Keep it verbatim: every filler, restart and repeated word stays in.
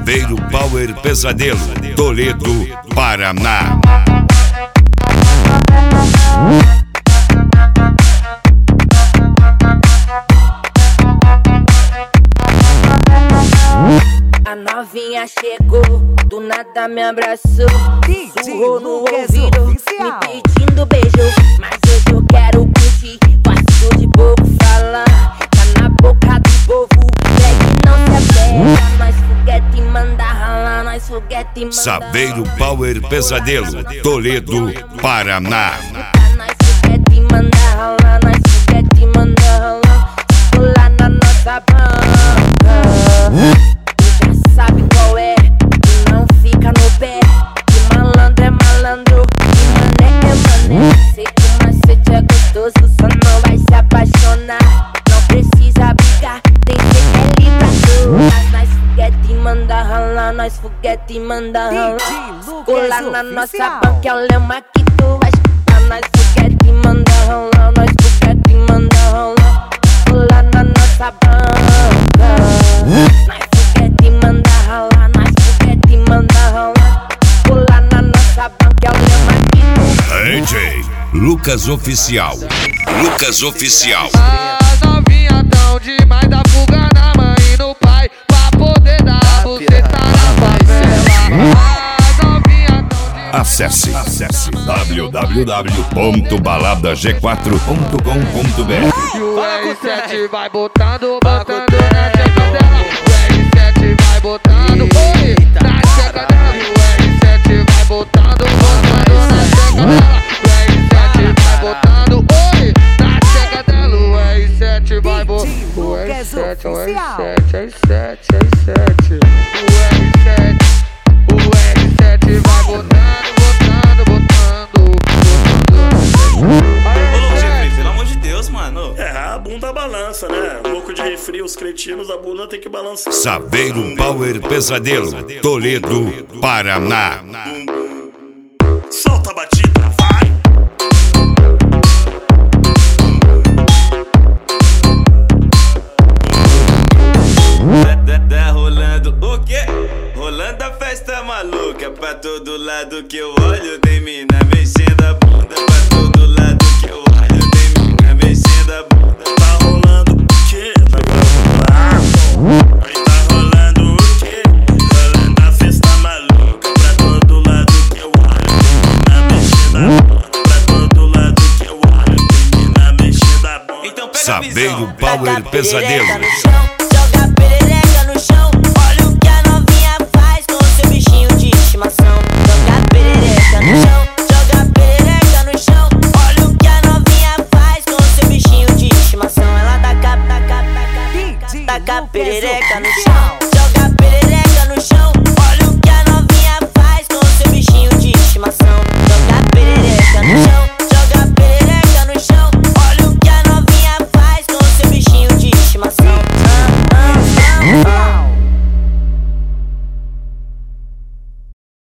Saveiro Power Pesadelo, Toledo, Paraná. A novinha chegou, do nada me abraçou, sussurrou no ouvido, me pedindo beijo. Mas hoje eu quero curtir, gosto de pouco falar, tá na boca do povo, pegue não se apega. Nós foguete manda ralar, nós foguete manda Saveiro Power Pesadelo, Toledo, Paraná. Nós foguete manda ralar, nós foguete manda ralar, pular na nossa banca. Sabe qual é? E não fica no pé. Que malandro é malandro, que mané é mané. Sei que o macete é gostoso, só não vai se apaixonar. Não precisa brigar, tem que ser livre pra tu. Nós foguete manda ralar, nós foguete manda ralar. Colar na nossa banca é o lema que tu vai escutar. Nós foguete manda ralar, nós foguete manda ralar. Colar na nossa banca. Nós foguete manda ralar, nós foguete manda ralar. Pular na nossa banca é o lema que tu. D J Lucas Oficial, Lucas Oficial. As novinha tão demais, dá fuga na mãe e no pai, pra poder dar buceta na favela. As novinha tão demais. Acesse, acesse w w w ponto balada g quatro ponto com ponto b r. E o R sete vai botando, botando na tcheca dela. O R sete vai botando, oi, na tcheca dela. O R sete vai botando, botando na tcheca dela. O R sete vai botando, oi, na tcheca dela. O R sete vai botando, o R sete, o R sete, R sete, R sete. O R sete, o R sete vai botando, botando, botando, botando. Pelo amor de Deus, mano. É, a bunda balança, né? Louco de refri, os cretinos, a bunda tem que balançar. Saveiro Power Pesadelo, Toledo, Paraná. Solta a batida, vai! Tá rolando o quê? Rolando a festa maluca. Pra todo lado que eu olho tem mina mexendo a bunda. Pra todo lado que eu olho tem mina mexendo a bunda. Tá rolando o quê? Vai preocupar? Aí tá rolando o quê? Rolando a festa maluca. Pra todo lado que eu olho tem mina mexendo a bunda. Pra todo lado que eu olho tem mina mexendo a bunda. Então pega a Saveiro visão. Power Pesadelo. Joga perereca no chão, olha o que a novinha faz com seu bichinho de estimação. Joga perereca no chão, joga perereca no chão, olha o que a novinha faz com seu bichinho de estimação. Ela taca, taca, taca, taca, taca perereca no chão.